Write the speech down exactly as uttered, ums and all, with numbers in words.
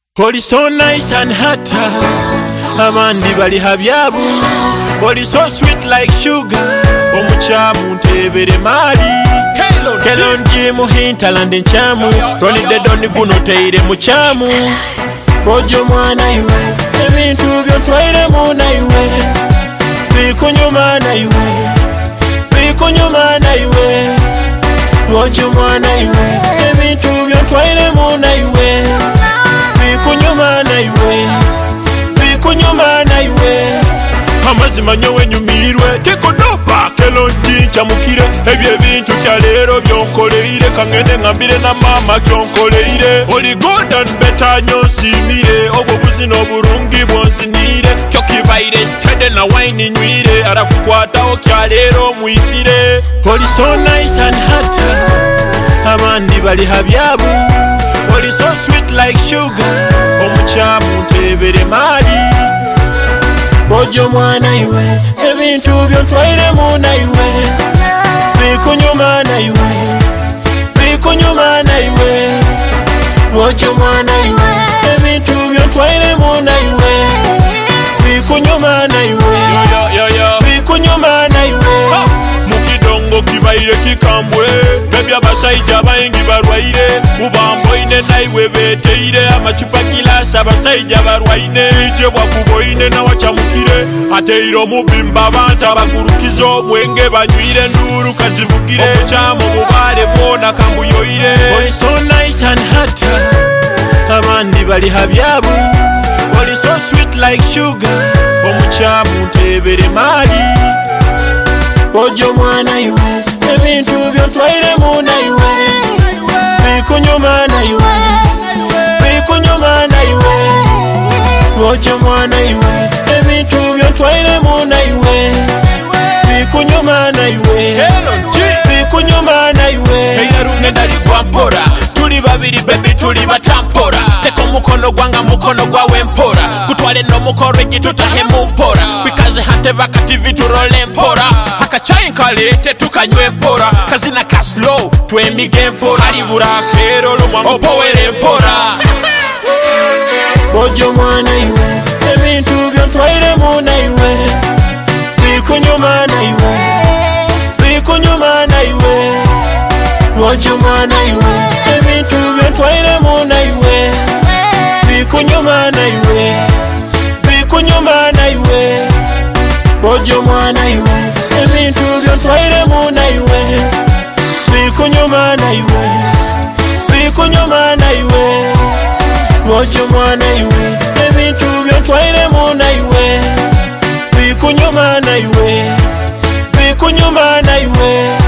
Oli so nice and hot, abandi bali habyabu. Oli so sweet like sugar, omuchamu ntebere mali. Kelonji muhintalande nchamu, roni dedoni guno teire muchamu. Ojo mwana iwe, ebintu byontwaire muna iwe. Bikunyuma na iwe, bikunyuma na iwe. Ojo mwana iwe, ebintu byontwaire muna iwe. Bikunyuma na iwe, bikunyuma na iwe. Amazima nyowe nyumirwe teko dopa kelonji chamukire ebye bintu kya lero byonkoleire kangende ngambire na mama kyonkoleire oli good and better nyosimire obwo buzino burungi bwonzinire kyo kibaire stede na wine nywire arakukwata o kya lero muisire. Oli so nice and hot, abandi bali habyabu. Oli so sweet like sugar, omuchamu ntebere mali. Ojo mwana iwe, ebintu byontwaire muna iwe. Bikunyuma na iwe, bikunyuma na iwe. Ojo mwana iwe, ebintu byontwaire muna iwe. Bikunyuma na iwe, bikunyuma na iwe. Mukidongo kibaire kikambwe, bebi abasaija bayingi barwaire. Ubamboine na iwe beteire, amachupa kilasa abasaija barwaine. Ije bwakuboine na wachamukire, ateiro mubimba abantu abagurukizo obwenge banywire nduru kazivugire. Omuchamu mubale bwona kambuyoire. Oli so nice and hot, abandi bali habyabu. Oli so sweet like sugar, omuchamu ntebere mali. Ojo mwana iwe, ebintu byontwaire muna iwe. Bikunyuma na iwe, bikunyuma na iwe. Ojo mwana iwe, ebintu byontwaire muna iwe. Bikunyuma na iwe, bikunyuma na iwe. Eyarunge ndali kwampora, tuli babiri baby tuli batampora. Teko mukono gwanga mukono gwawe mpora, kutwale no mukoro igitutahe mumpora. Bikaze hante vakati viturole mpora, hakachayi nkalete tukanywe mpora. Kazina ka slow twemige mpora, alibura kero lumwa mpowere mpora. Ojo mwana iwe, ebintu byontwaire muna iwe. Bikunyuma na iwe, bikunyuma na iwe. Ojo mwana iwe, ebintu byontwaire muna iwe. Bikunyuma na iwe, bikunyuma na iwe. Ojo mwana iwe, ebintu byontwaire muna iwe. Bikunyuma na iwe, bikunyuma na iwe. Ojo mwana iwe, ebintu byontwaire muna iwe. Bikunyuma na iwe, bikunyuma na iwe.